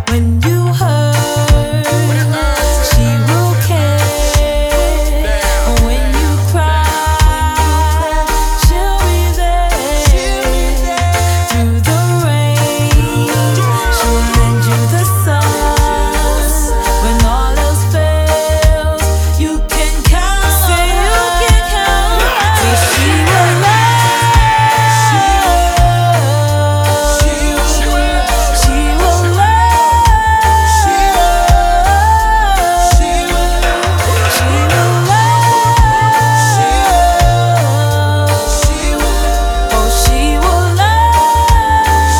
When you hurt, she will care. When you cry, she'll be there. Through the rain, she'll lend you the sun. When all else fails, you can count. Say you can count. Say she will love. She will love. She will love. She will love. She will love. Oh, she will love.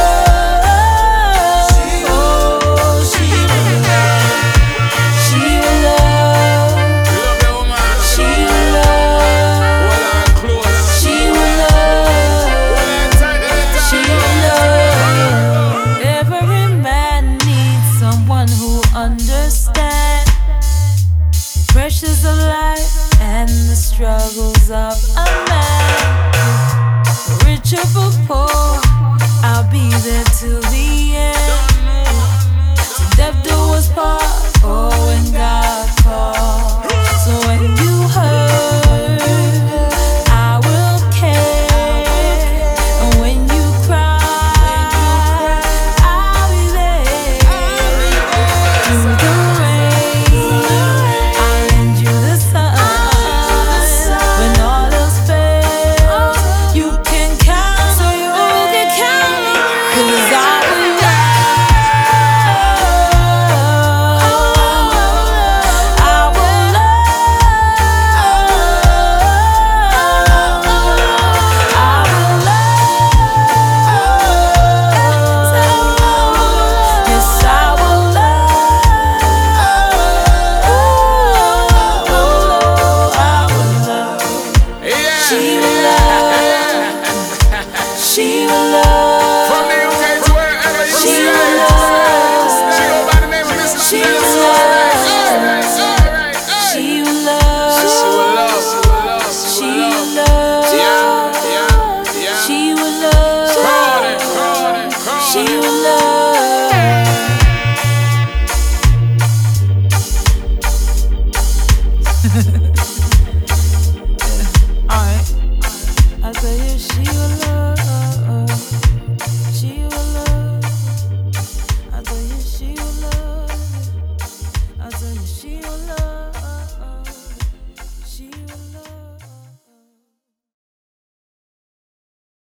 Oh, she will love. She will love. She will love. She will love. She will love. Every man needs someone who understands pressures of life and the struggles of a man. Rich or poor, I'll be there till the end. To death do us part, oh, when God calls. So when you hurt, I will care. And when you cry, I'll be there. Through the rain, I'll lend you the sun. When all else fails, you can count. So you can count me, 'cause I will love. I will love. I will love. Yes, I will love. I will love. She will love. She will love. From the UK to wherever you She see will her. love. She go by the name of Miss She Matilda. will love. She will love. She will love. She will love. She will love. She will love.